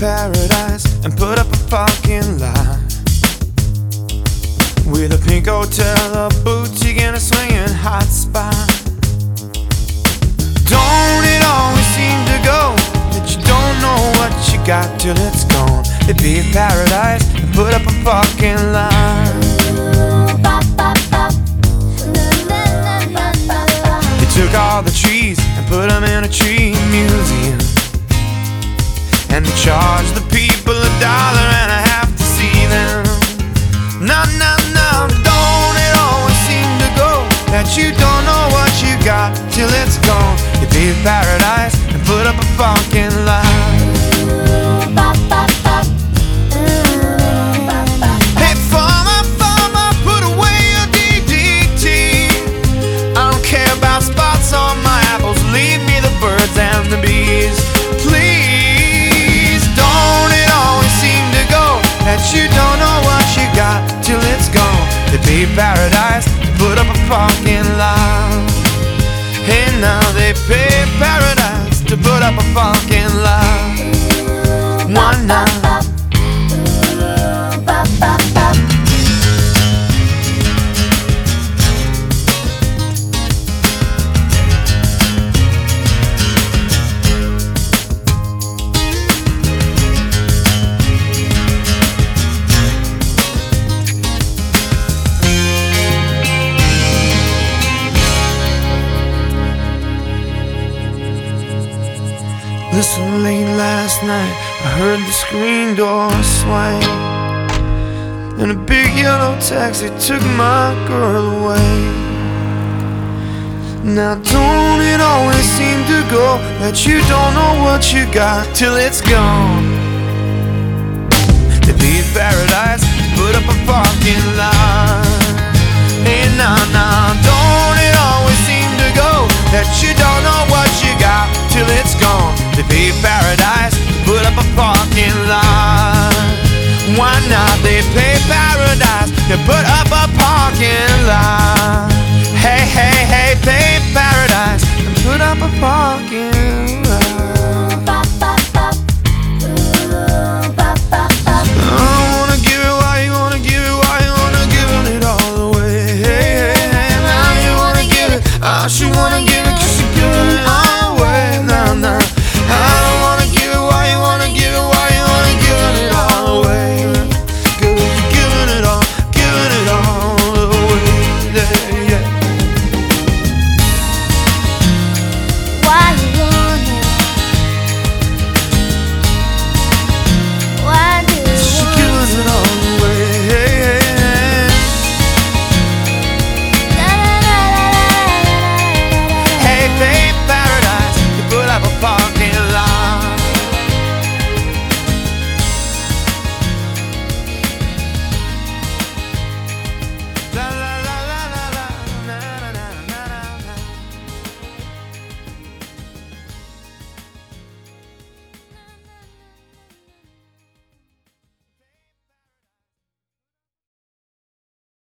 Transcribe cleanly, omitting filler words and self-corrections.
paradise and put up a parking lot with a pink hotel, a boutique, and a swinging hot spot. Don't it always seem to go that you don't know what you got till it's gone? It'd be a paradise and put up a parking lot. They took all the trees and put them in a tree museum, and they charged the people $1.50 to see them. No, no, no, don't it always seem to go that you don't know what you got till it's gone? You'd be a paradise and put up a parking lot. Hey, farmer, put away your DDT. I don't care about spots on my apples, leave me the birds and the bees. Please, don't it always seem to go that you don't know what you got till it's gone? It'd be paradise, put up a parking lot. Hey, now they pay paradise to put up a parking lot. One night. Listen, late last night I heard the screen door swing, and a big yellow taxi took my girl away. Now don't it always seem to go that you don't know what you got till it's gone? To be in paradise, put up a parking lot. Hey, nah, nah, don't it always seem to go that you don't know what you got till it's gone? To be in paradise, put up a parking lot. Why not? They pay paradise to put up a parking